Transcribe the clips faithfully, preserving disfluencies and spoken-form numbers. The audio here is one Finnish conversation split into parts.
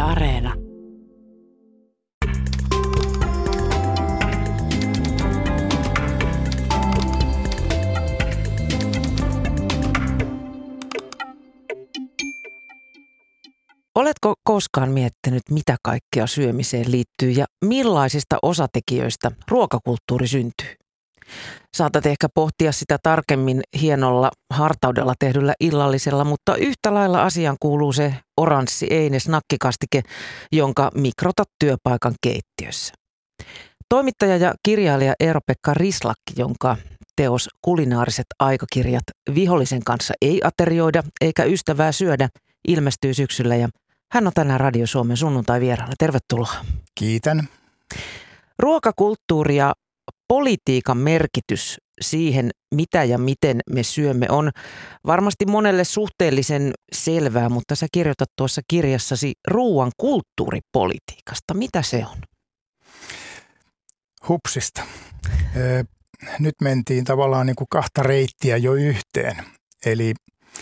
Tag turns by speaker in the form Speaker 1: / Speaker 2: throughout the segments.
Speaker 1: Areena. Oletko koskaan miettinyt, mitä kaikkea syömiseen liittyy ja millaisista osatekijöistä ruokakulttuuri syntyy? Saatat ehkä pohtia sitä tarkemmin hienolla hartaudella tehdyllä illallisella, mutta yhtä lailla asiaan kuuluu se oranssi Eines nakkikastike, jonka mikrotat työpaikan keittiössä. Toimittaja ja kirjailija Eero-Pekka Rislakki, jonka teos Kulinaariset aikakirjat Vihollisen kanssa ei aterioida eikä ystävää syödä, ilmestyy syksyllä ja hän on tänään Radio Suomen sunnuntai-vieraana. Tervetuloa.
Speaker 2: Kiitän.
Speaker 1: Ruokakulttuuri ja politiikan merkitys siihen, mitä ja miten me syömme, on varmasti monelle suhteellisen selvää, mutta sä kirjoitat tuossa kirjassasi ruoan kulttuuripolitiikasta. Mitä se on?
Speaker 2: Hupsista. Nyt mentiin tavallaan niin kuin kahta reittiä jo yhteen, eli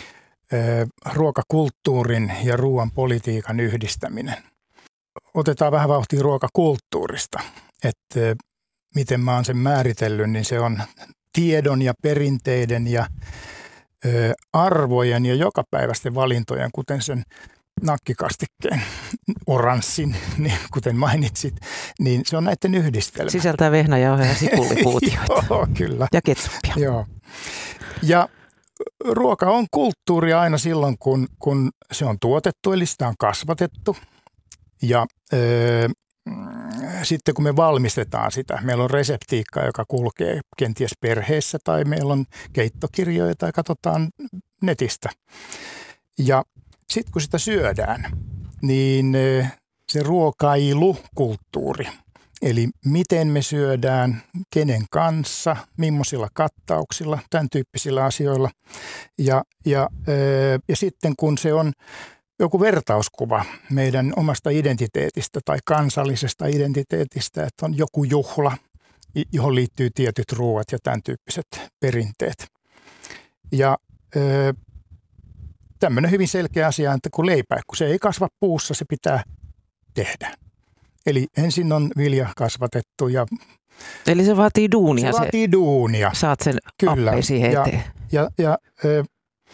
Speaker 2: ruokakulttuurin ja ruoan politiikan yhdistäminen. Otetaan vähän vauhtia ruokakulttuurista, että miten mä oon sen määritellyt, niin se on tiedon ja perinteiden ja ö, arvojen ja jokapäiväisten valintojen, kuten sen nakkikastikkeen oranssin, niin kuten mainitsit, niin se on näiden yhdistelmä.
Speaker 1: Sisältää vehnäjauhoja ja sipullipuutioita.
Speaker 2: Joo, kyllä.
Speaker 1: Ja ketsuppia.
Speaker 2: Joo. Ja ruoka on kulttuuria aina silloin, kun, kun se on tuotettu, eli sitä on kasvatettu. Ja ö, sitten kun me valmistetaan sitä, meillä on reseptiikka, joka kulkee kenties perheessä tai meillä on keittokirjoja tai katsotaan netistä. Ja sitten kun sitä syödään, niin se ruokailukulttuuri, eli miten me syödään, kenen kanssa, millaisilla kattauksilla, tämän tyyppisillä asioilla. Ja, ja, ja sitten kun se on joku vertauskuva meidän omasta identiteetistä tai kansallisesta identiteetistä, että on joku juhla, johon liittyy tietyt ruoat ja tämän tyyppiset perinteet. Ja ö, tämmöinen hyvin selkeä asia, että kun leipä, kun se ei kasva puussa, se pitää tehdä. Eli ensin on vilja kasvatettu ja...
Speaker 1: Eli se vaatii duunia.
Speaker 2: Se vaatii se, duunia.
Speaker 1: Saat sen appeen siihen eteen.
Speaker 2: Ja, ja, ja ö,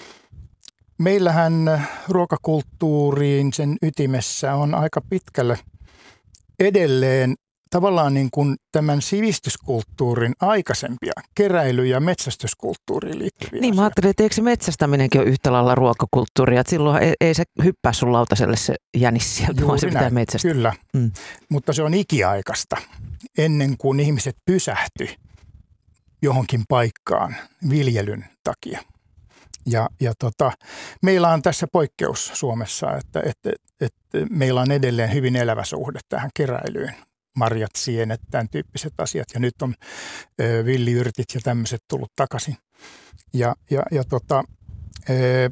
Speaker 2: meillähän ruokakulttuuriin sen ytimessä on aika pitkälle edelleen tavallaan niin kuin tämän sivistyskulttuurin aikaisempia keräily- ja metsästyskulttuuriin liittyviä
Speaker 1: Niin, mä ajattelin, että eikö se metsästäminenkin ole yhtä lailla ruokakulttuuria, että silloin ei, ei se hyppää sun lautaselle se jänis sieltä, vaan se pitää
Speaker 2: näin,
Speaker 1: metsästää.
Speaker 2: Kyllä, mm. mutta se on ikiaikaista ennen kuin ihmiset pysähtyi johonkin paikkaan viljelyn takia. Ja, ja tota, meillä on tässä poikkeus Suomessa, että, että, että meillä on edelleen hyvin elävä suhde tähän keräilyyn. Marjat, sienet, tämän tyyppiset asiat. Ja nyt on ö, villiyrtit ja tämmöiset tullut takaisin. Ja, ja, ja, tota, ö,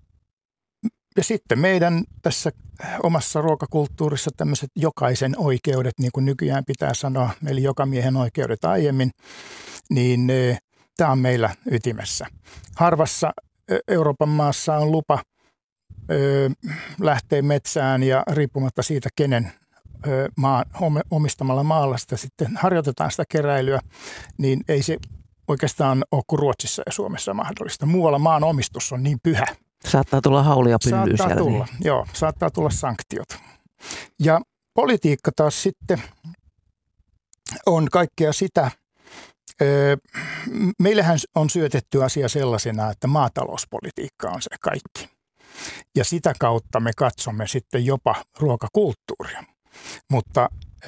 Speaker 2: ja sitten meidän tässä omassa ruokakulttuurissa tämmöiset jokaisen oikeudet, niin kuin nykyään pitää sanoa, eli jokamiehen oikeudet aiemmin, niin ö, tämä on meillä ytimessä. Harvassa Euroopan maassa on lupa ö, lähteä metsään ja riippumatta siitä, kenen ö, maan, omistamalla maalla sitä sitten harjoitetaan sitä keräilyä, niin ei se oikeastaan ole kuin Ruotsissa ja Suomessa mahdollista. Muualla maan omistus on niin pyhä.
Speaker 1: Saattaa tulla haulia pyllyä
Speaker 2: Saattaa tulla, niin. Joo, saattaa tulla sanktiot. Ja politiikka taas sitten on kaikkea sitä. Meillähän on syötetty asia sellaisena, että maatalouspolitiikka on se kaikki. Ja sitä kautta me katsomme sitten jopa ruokakulttuuria. Mutta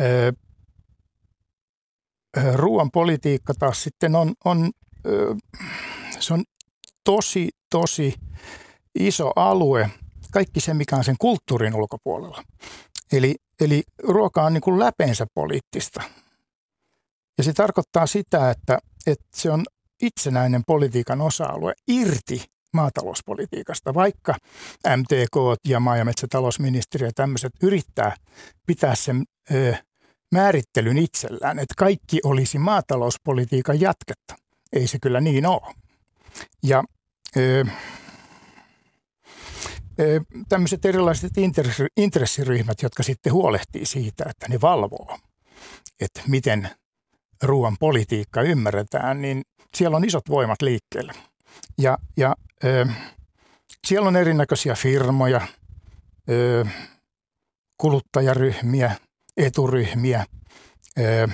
Speaker 2: ruoan politiikka taas sitten on, on, se on tosi, tosi iso alue. Kaikki se, mikä on sen kulttuurin ulkopuolella. Eli, eli ruoka on niin kuin läpeensä poliittista. Ja se tarkoittaa sitä, että, että se on itsenäinen politiikan osa-alue irti maatalouspolitiikasta, vaikka M T K ja maa- ja metsätalousministeriö ja tämmöiset yrittää pitää sen ö, määrittelyn itsellään, että kaikki olisi maatalouspolitiikan jatketta. Ei se kyllä niin ole. Ja ö, tämmöiset erilaiset intressiryhmät, jotka sitten huolehtii siitä, että ne valvoo, että miten ruoan politiikka ymmärretään, niin siellä on isot voimat liikkeellä. Ja, ja ö, siellä on erinäköisiä firmoja, ö, kuluttajaryhmiä, eturyhmiä. Ö,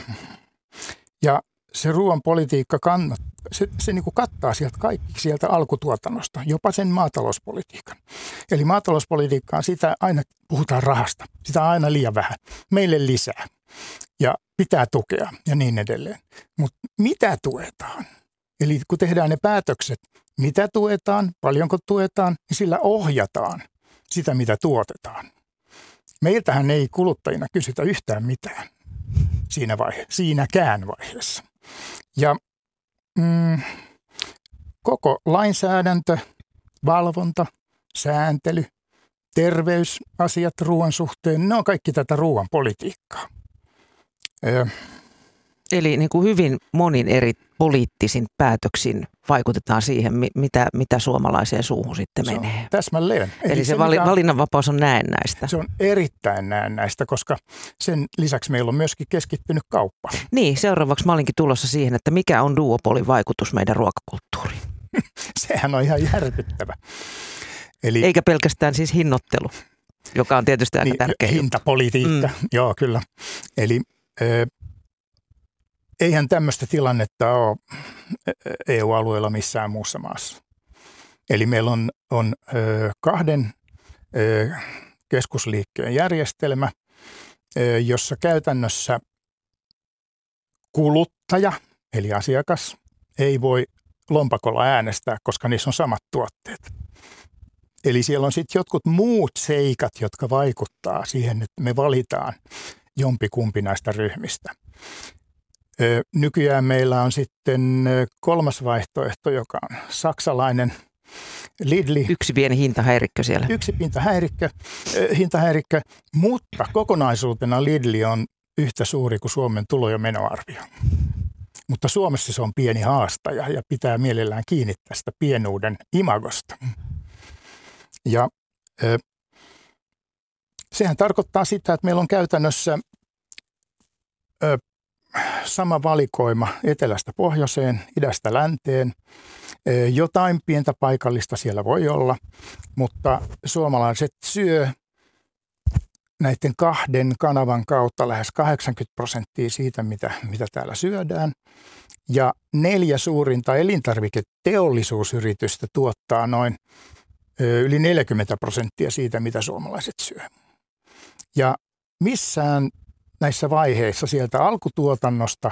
Speaker 2: ja se ruoan politiikka kannat, se, se niin kuin kattaa sieltä kaikki sieltä alkutuotannosta, jopa sen maatalouspolitiikan. Eli maatalouspolitiikka on sitä, aina puhutaan rahasta, sitä on aina liian vähän, meille lisää ja pitää tukea ja niin edelleen. Mutta mitä tuetaan? Eli kun tehdään ne päätökset, mitä tuetaan, paljonko tuetaan, niin sillä ohjataan sitä, mitä tuotetaan. Meiltähän ei kuluttajina kysytä yhtään mitään siinä vaihe, siinäkään vaiheessa. Ja mm, koko lainsäädäntö, valvonta, sääntely, terveysasiat ruoan suhteen, ne on kaikki tätä ruoan politiikkaa. Ö,
Speaker 1: Eli niin kuin hyvin monin eri poliittisin päätöksin vaikutetaan siihen, mitä, mitä suomalaiseen suuhun sitten
Speaker 2: se
Speaker 1: menee.
Speaker 2: Täsmälleen.
Speaker 1: Eli, Eli se, se vali, mikä, valinnanvapaus on näennäistä.
Speaker 2: Se on erittäin näennäistä, koska sen lisäksi meillä on myöskin keskittynyt kauppa.
Speaker 1: Niin, seuraavaksi mä olinkin tulossa siihen, että mikä on duopolin vaikutus meidän ruokakulttuuriin.
Speaker 2: Sehän on ihan järkyttävä. Eli,
Speaker 1: Eikä pelkästään siis hinnoittelu, joka on tietysti aika
Speaker 2: niin,
Speaker 1: tärkeä.
Speaker 2: Hintapolitiikka, mm. joo kyllä. Eli ö, eihän tämmöistä tilannetta ole E U-alueella missään muussa maassa. Eli meillä on, on ö, kahden ö, keskusliikkeen järjestelmä, ö, jossa käytännössä kuluttaja, eli asiakas, ei voi lompakolla äänestää, koska niissä on samat tuotteet. Eli siellä on sitten jotkut muut seikat, jotka vaikuttaa siihen, että me valitaan jompikumpi näistä ryhmistä. Nykyään meillä on sitten kolmas vaihtoehto, joka on saksalainen Lidli.
Speaker 1: Yksi pieni hintahäirikkö siellä.
Speaker 2: Yksi hintahäirikkö, hintahäirikkö, mutta kokonaisuutena Lidli on yhtä suuri kuin Suomen tulo- ja menoarvio. Mutta Suomessa se on pieni haastaja ja pitää mielellään kiinni tästä pienuuden imagosta. Ja ö, sehän tarkoittaa sitä, että meillä on käytännössä ö, sama valikoima etelästä pohjoiseen, idästä länteen. Ö, jotain pientä paikallista siellä voi olla, mutta suomalaiset syö näiden kahden kanavan kautta lähes kahdeksankymmentä prosenttia siitä, mitä, mitä täällä syödään. Ja neljä suurinta elintarviketeollisuusyritystä tuottaa noin yli neljäkymmentä prosenttia siitä, mitä suomalaiset syö. Ja missään näissä vaiheissa sieltä alkutuotannosta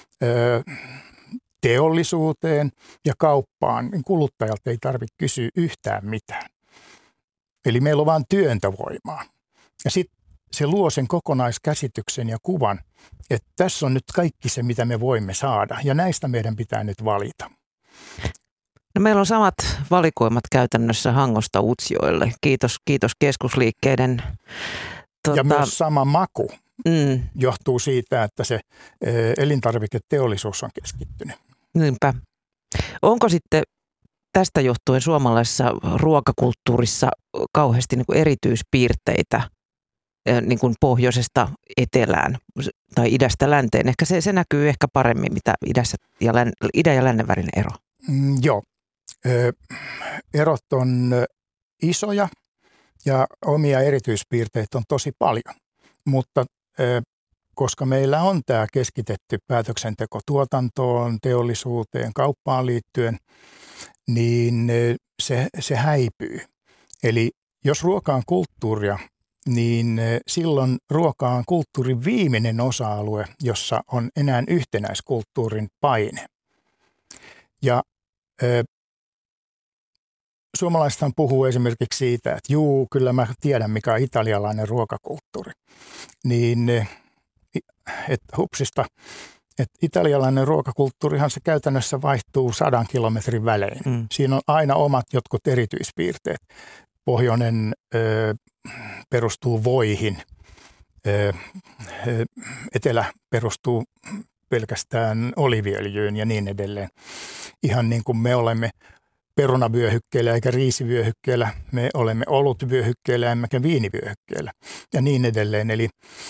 Speaker 2: teollisuuteen ja kauppaan niin kuluttajalta ei tarvitse kysyä yhtään mitään. Eli meillä on vain työntövoimaa. Ja sitten se luo sen kokonaiskäsityksen ja kuvan, että tässä on nyt kaikki se, mitä me voimme saada. Ja näistä meidän pitää nyt valita.
Speaker 1: No, meillä on samat valikoimat käytännössä Hangosta Utsjoelle. Kiitos, kiitos keskusliikkeiden. Tuota,
Speaker 2: ja myös sama maku
Speaker 1: mm.
Speaker 2: johtuu siitä, että se elintarviketeollisuus on keskittynyt.
Speaker 1: Niinpä. Onko sitten tästä johtuen suomalaisessa ruokakulttuurissa kauheasti niin kuin erityispiirteitä niin kuin pohjoisesta etelään tai idästä länteen? Ehkä se, se näkyy ehkä paremmin, mitä idässä ja län, idän ja lännen välinen ero.
Speaker 2: Mm, joo. Ö, erot on isoja ja omia erityispiirteitä on tosi paljon, mutta ö, koska meillä on tämä keskitetty päätöksenteko tuotantoon, teollisuuteen, kauppaan liittyen, niin se, se häipyy. Eli jos ruoka on kulttuuria, niin silloin ruoka on kulttuurin viimeinen osa-alue, jossa on enää yhtenäiskulttuurin paine. Ja ö, suomalaisethan puhuu esimerkiksi siitä, että juu, kyllä mä tiedän, mikä on italialainen ruokakulttuuri. Niin että hupsista, että italialainen ruokakulttuurihan se käytännössä vaihtuu sadan kilometrin välein. Mm. Siinä on aina omat jotkut erityispiirteet. Pohjoinen ö, perustuu voihin, ö, ö, etelä perustuu pelkästään oliiviöljyyn ja niin edelleen. Ihan niin kuin me olemme perunavyöhykkeellä eikä riisivyöhykkeellä. Me olemme olutvyöhykkeellä emmekä viinivyöhykkeellä ja niin edelleen. Eli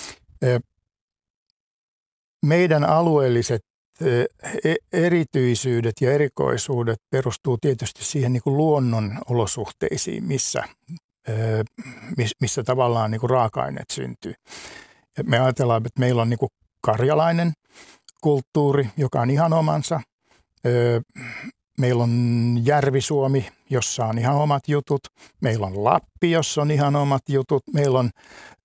Speaker 2: meidän alueelliset erityisyydet ja erikoisuudet perustuu tietysti siihen niin kuin luonnon olosuhteisiin, missä, missä tavallaan niin kuin raaka-aineet syntyy. Ja me ajatellaan, että meillä on niin kuin karjalainen kulttuuri, joka on ihan omansa. Meillä on Järvi-Suomi, jossa on ihan omat jutut. Meillä on Lappi, jossa on ihan omat jutut. Meillä on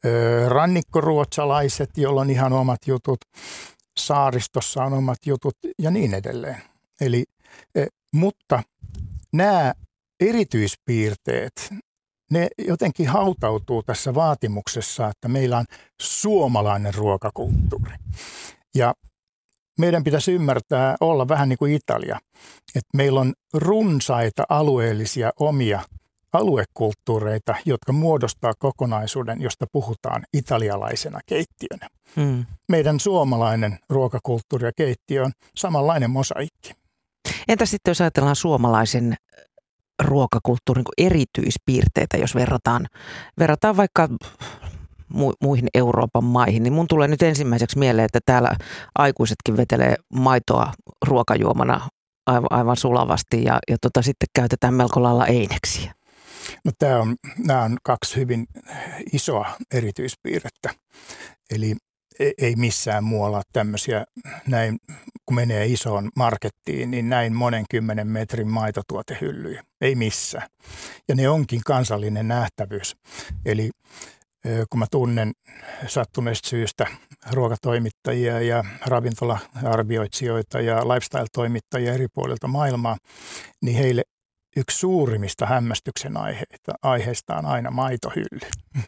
Speaker 2: rannikkoruotsalaiset, joilla on ihan omat jutut. Saaristossa on omat jutut ja niin edelleen. Eli, mutta nämä erityispiirteet, ne jotenkin hautautuu tässä vaatimuksessa, että meillä on suomalainen ruokakulttuuri. Ja meidän pitäisi ymmärtää olla vähän niin kuin Italia, että meillä on runsaita alueellisia omia aluekulttuureita, jotka muodostaa kokonaisuuden, josta puhutaan italialaisena keittiönä. Hmm. Meidän suomalainen ruokakulttuuri ja keittiö on samanlainen mosaikki.
Speaker 1: Entä sitten jos ajatellaan suomalaisen ruokakulttuurin erityispiirteitä, jos verrataan, verrataan vaikka mu- muihin Euroopan maihin, niin mun tulee nyt ensimmäiseksi mieleen, että täällä aikuisetkin vetelee maitoa ruokajuomana aivan, aivan sulavasti ja, ja tota, sitten käytetään melko lailla eineksiä.
Speaker 2: No, tämä on, nämä on kaksi hyvin isoa erityispiirrettä. Eli ei missään muualla tämmöisiä, näin, kun menee isoon markettiin, niin näin monen kymmenen metrin maitotuotehyllyjä. Ei missään. Ja ne onkin kansallinen nähtävyys. Eli kun mä tunnen sattuneesta syystä ruokatoimittajia ja ravintola-arvioitsijoita ja lifestyle-toimittajia eri puolilta maailmaa, niin heille yksi suurimmista hämmästyksen aiheita, aiheista on aina maitohylly.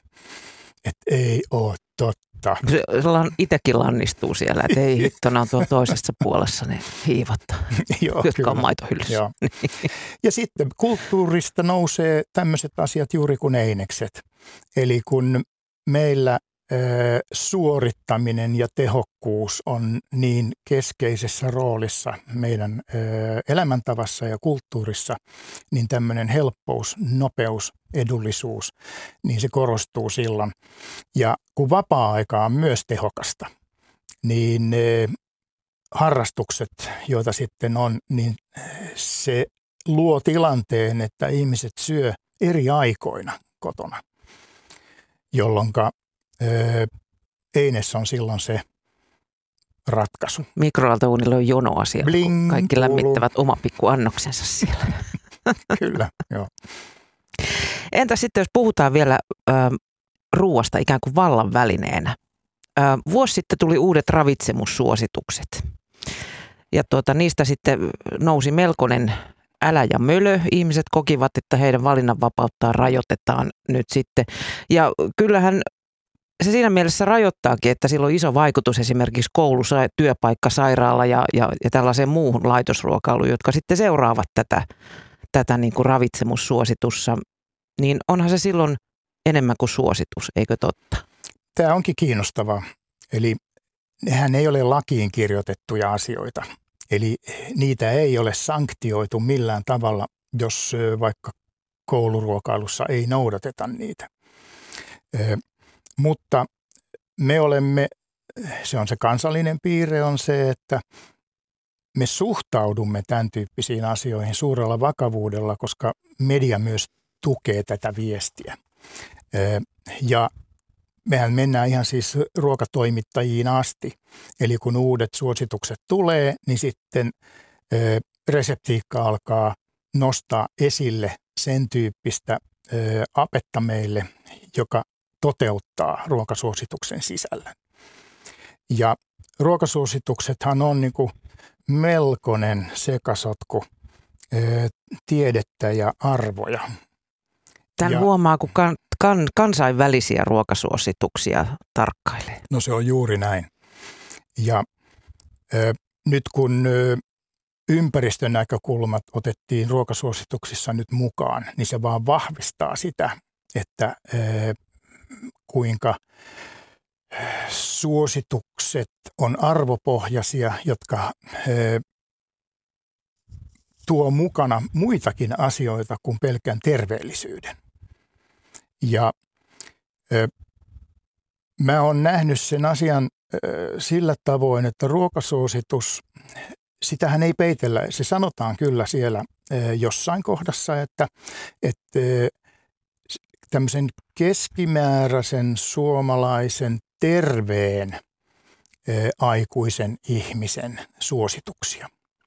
Speaker 2: Että ei ole totta.
Speaker 1: Se itsekin lannistuu siellä, että ei hittona on tuolla toisessa puolessa ne hiivat,
Speaker 2: Joo,
Speaker 1: jotka on maitohyllyssä.
Speaker 2: Joo. Ja sitten kulttuurista nousee tämmöiset asiat juuri kuin einekset. Eli kun meillä ö, suorittaminen ja tehokkuus on niin keskeisessä roolissa meidän ö, elämäntavassa ja kulttuurissa, niin tämmöinen helppous, nopeus, edullisuus, niin se korostuu silloin. Ja kun vapaa-aika on myös tehokasta, niin ö, harrastukset, joita sitten on, niin se luo tilanteen, että ihmiset syö eri aikoina kotona, jolloin eines on silloin se ratkaisu.
Speaker 1: Mikroaaltouunilla on jonoa siellä, Bling, kaikki lämmittävät oma pikku annoksensa siellä.
Speaker 2: Kyllä, joo.
Speaker 1: Entä sitten, jos puhutaan vielä ö, ruuasta ikään kuin vallan välineenä. Ö, vuosi sitten tuli uudet ravitsemussuositukset. Ja tuota, niistä sitten nousi melkoinen älä ja mölö. Ihmiset kokivat, että heidän valinnanvapauttaan rajoitetaan nyt sitten. Ja kyllähän se siinä mielessä rajoittaakin, että sillä on iso vaikutus esimerkiksi koulu, työpaikka, sairaala ja, ja, ja tällaiseen muuhun laitosruokailuun, jotka sitten seuraavat tätä, tätä niin kuin ravitsemussuositussa. Niin onhan se silloin enemmän kuin suositus, eikö totta?
Speaker 2: Tämä onkin kiinnostavaa. Eli nehän ei ole lakiin kirjoitettuja asioita. Eli niitä ei ole sanktioitu millään tavalla, jos vaikka kouluruokailussa ei noudateta niitä. Mutta me olemme, se on se kansallinen piirre, on se, että me suhtaudumme tämän tyyppisiin asioihin suurella vakavuudella, koska media myös tukee tätä viestiä. Ja mehän mennään ihan siis ruokatoimittajiin asti. Eli kun uudet suositukset tulee, niin sitten reseptiikka alkaa nostaa esille sen tyyppistä apetta meille, joka toteuttaa ruokasuosituksen sisällön. Ja ruokasuosituksethan on niin kuin melkoinen sekasotku tiedettä ja arvoja.
Speaker 1: Tämän ja, huomaa, kun kan, kan, kansainvälisiä ruokasuosituksia tarkkailee.
Speaker 2: No se on juuri näin. Ja ö, nyt kun ö, ympäristön näkökulmat otettiin ruokasuosituksissa nyt mukaan, niin se vaan vahvistaa sitä, että ö, kuinka suositukset on arvopohjaisia, jotka ö, tuo mukana muitakin asioita kuin pelkän terveellisyyden. Ja ö, mä oon nähnyt sen asian ö, sillä tavoin, että ruokasuositus, sitähän ei peitellä. Se sanotaan kyllä siellä ö, jossain kohdassa, että, että ö, tämmöisen keskimääräisen suomalaisen terveen ö, aikuisen ihmisen suosituksia.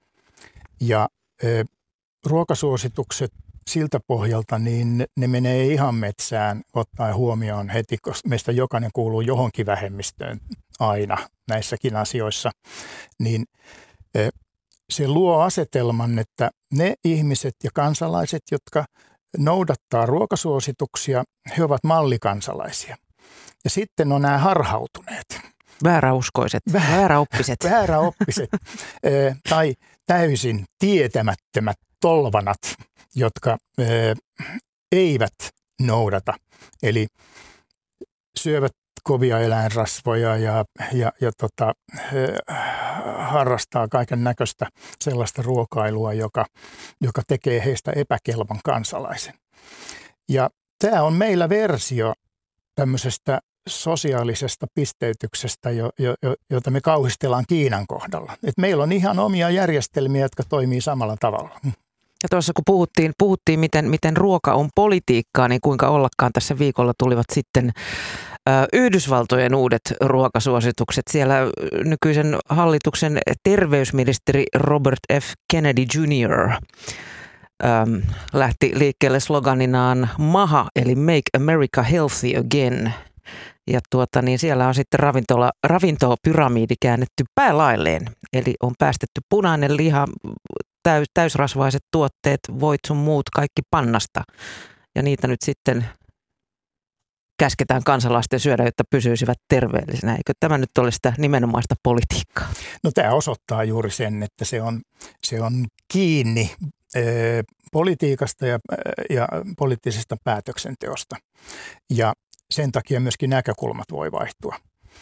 Speaker 2: Ja ö, ruokasuositukset siltä pohjalta, niin ne menee ihan metsään ottaen huomioon heti, koska meistä jokainen kuuluu johonkin vähemmistöön aina näissäkin asioissa, niin ö, se luo asetelman, että ne ihmiset ja kansalaiset, jotka noudattaa ruokasuosituksia, he ovat mallikansalaisia. Ja sitten on nämä harhautuneet.
Speaker 1: Vääräuskoiset, Väärä, vääräoppiset.
Speaker 2: Vääräoppiset ö, tai täysin tietämättömät tolvanat, jotka ö, eivät noudata. Eli syövät kovia eläinrasvoja ja, ja, ja tota, ö, harrastaa kaiken näköistä sellaista ruokailua, joka, joka tekee heistä epäkelvon kansalaisen. Ja tämä on meillä versio tämmöisestä sosiaalisesta pisteytyksestä, jo, jo, jota me kauhistellaan Kiinan kohdalla. Et meillä on ihan omia järjestelmiä, jotka toimii samalla tavalla.
Speaker 1: Ja tuossa kun puhuttiin, puhuttiin miten, miten ruoka on politiikkaa, niin kuinka ollakaan tässä viikolla tulivat sitten ö, Yhdysvaltojen uudet ruokasuositukset. Siellä nykyisen hallituksen terveysministeri Robert F. Kennedy junior Öm, lähti liikkeelle sloganinaan MAHA, eli Make America Healthy Again. Ja tuota, niin siellä on sitten ravintola, ravintopyramiidi käännetty päälailleen. Eli on päästetty punainen liha, täys, täysrasvaiset tuotteet, voit sun muut, kaikki pannasta. Ja niitä nyt sitten käsketään kansalaisten syödä, jotta pysyisivät terveellisenä. Eikö tämä nyt ole sitä nimenomaista politiikkaa?
Speaker 2: No tämä osoittaa juuri sen, että se on, se on kiinni politiikasta ja, ja poliittisesta päätöksenteosta. Ja sen takia myöskin näkökulmat voi vaihtua.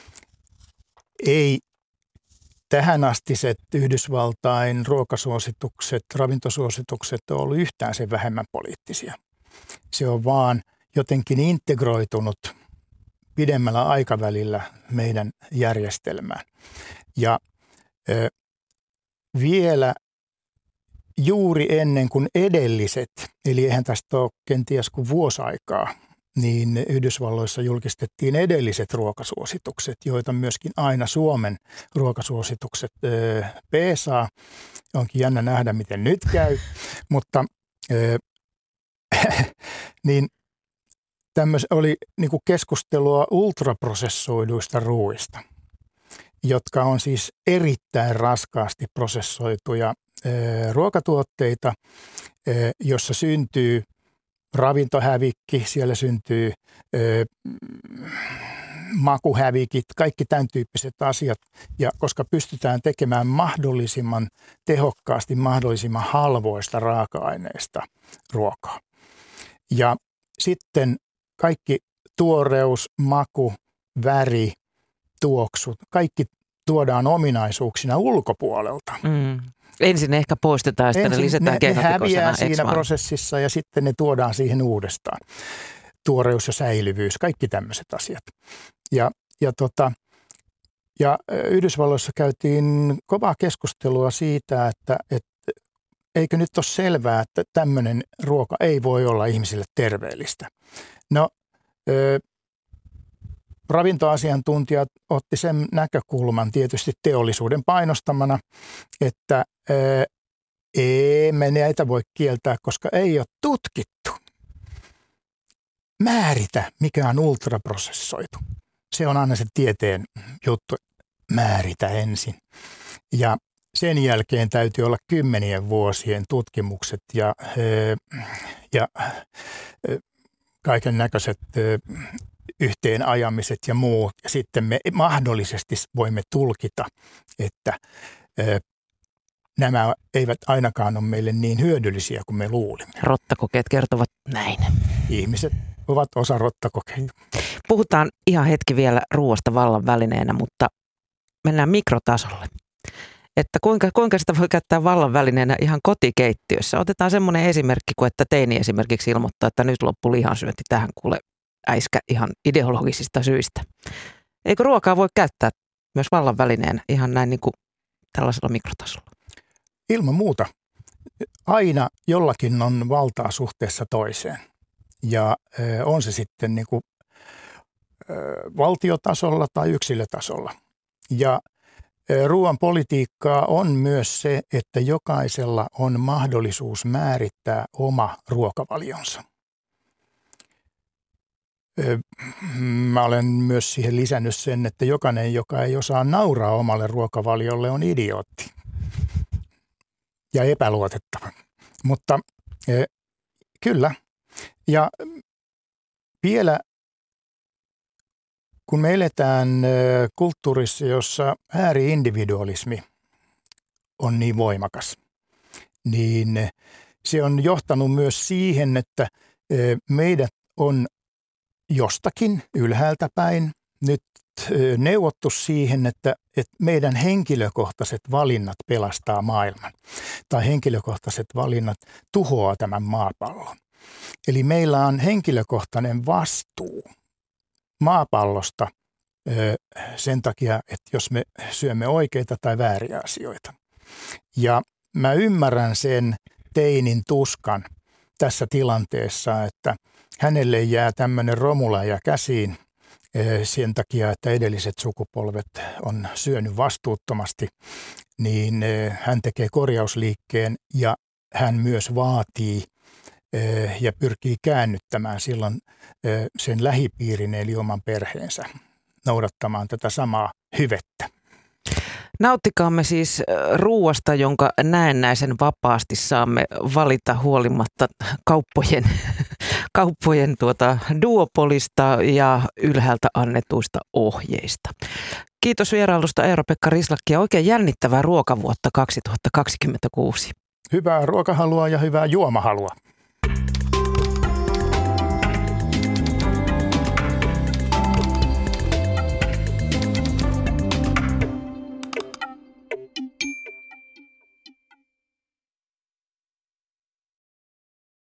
Speaker 2: Ei tähänastiset Yhdysvaltain ruokasuositukset, ravintosuositukset ole ollut yhtään sen vähemmän poliittisia. Se on vaan jotenkin integroitunut pidemmällä aikavälillä meidän järjestelmään. Ja ö, vielä juuri ennen kuin edelliset, eli eihän tästä ole kenties kuin vuosi aikaa, niin Yhdysvalloissa julkistettiin edelliset ruokasuositukset, joita myöskin aina Suomen ruokasuositukset ö, peesaa. Onkin jännä nähdä, miten nyt käy, mutta ö, niin tämmöis, oli niin kuin keskustelua ultraprosessoiduista ruuista, jotka on siis erittäin raskaasti prosessoituja ö, ruokatuotteita, ö, jossa syntyy ravintohävikki, siellä syntyy ö, makuhävikit, kaikki tämän tyyppiset asiat. Ja koska pystytään tekemään mahdollisimman tehokkaasti, mahdollisimman halvoista raaka-aineista ruokaa. Ja sitten kaikki tuoreus, maku, väri, tuoksut, kaikki tuodaan ominaisuuksina ulkopuolelta.
Speaker 1: Mm. Ensin ehkä poistetaan ja sitten ne lisätään keinotekoisena.
Speaker 2: Ne häviää siinä prosessissa ja sitten ne tuodaan siihen uudestaan. Tuoreus ja säilyvyys, kaikki tämmöiset asiat. Ja, ja, tota, ja Yhdysvalloissa käytiin kovaa keskustelua siitä, että, että eikö nyt ole selvää, että tämmöinen ruoka ei voi olla ihmisille terveellistä. No, ö, ravintoasiantuntijat otti sen näkökulman tietysti teollisuuden painostamana, että ö, ei me näitä voi kieltää, koska ei ole tutkittu. Määritä, mikä on ultraprosessoitu. Se on aina se tieteen juttu, määritä ensin. Ja sen jälkeen täytyy olla kymmenien vuosien tutkimukset ja, ja kaiken näköiset yhteenajamiset ja muut. Ja sitten me mahdollisesti voimme tulkita, että nämä eivät ainakaan ole meille niin hyödyllisiä kuin me luulimme.
Speaker 1: Rottakokeet kertovat näin.
Speaker 2: Ihmiset ovat osa rottakokeita.
Speaker 1: Puhutaan ihan hetki vielä ruoasta vallan välineenä, mutta mennään mikrotasolle. että kuinka, kuinka sitä voi käyttää vallan välineenä ihan kotikeittiössä. Otetaan semmoinen esimerkki, kuin että teini esimerkiksi ilmoittaa, että nyt loppu lihansyönti tähän kuule äiskä ihan ideologisista syistä. Eikö ruokaa voi käyttää myös vallan välineenä ihan näin niin kuin tällaisella mikrotasolla?
Speaker 2: Ilman muuta. Aina jollakin on valtaa suhteessa toiseen. Ja on se sitten niin kuin valtiotasolla tai yksilötasolla. Ja ruoan politiikkaa on myös se, että jokaisella on mahdollisuus määrittää oma ruokavalionsa. Mä olen myös siihen lisännyt sen, että jokainen, joka ei osaa nauraa omalle ruokavaliolle, on idiootti ja epäluotettava. Mutta eh, kyllä. Ja vielä kun me eletään eh, kulttuurissa, jossa ääri-individualismi on niin voimakas, niin eh, se on johtanut myös siihen, että eh, meidät on jostakin ylhäältä päin nyt eh, neuvottu siihen, että, että meidän henkilökohtaiset valinnat pelastaa maailman tai henkilökohtaiset valinnat tuhoaa tämän maapallon. Eli meillä on henkilökohtainen vastuu maapallosta ö, sen takia, että jos me syömme oikeita tai vääriä asioita. Ja mä ymmärrän sen teinin tuskan tässä tilanteessa, että hänelle jää tämmöinen romuläjä käsiin ö, sen takia, että edelliset sukupolvet on syönyt vastuuttomasti, niin ö, hän tekee korjausliikkeen ja hän myös vaatii ja pyrkii käännyttämään silloin sen lähipiirin eli oman perheensä noudattamaan tätä samaa hyvettä.
Speaker 1: Nauttikaamme siis ruuasta, jonka näennäisen vapaasti saamme valita huolimatta kauppojen, kauppojen tuota duopolista ja ylhäältä annetuista ohjeista. Kiitos vierailusta Eero-Pekka Rislakki ja oikein jännittävää ruokavuotta kaksituhattakaksikymmentäkuusi.
Speaker 2: Hyvää ruokahalua ja hyvää juomahalua.